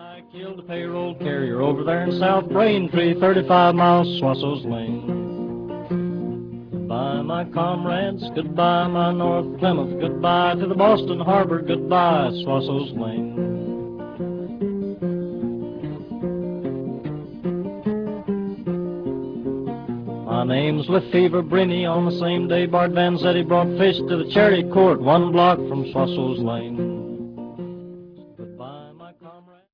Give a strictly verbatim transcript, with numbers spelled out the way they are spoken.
I killed a payroll carrier over there in South Braintree, thirty-five miles Swasso's Lane. Goodbye, my comrades, goodbye, my North Plymouth, goodbye to the Boston Harbor, goodbye, Swasso's Lane. My name's Lefevre Brinney. On the same day Bart Vanzetti brought fish to the Charity Court, one block from Swasso's Lane.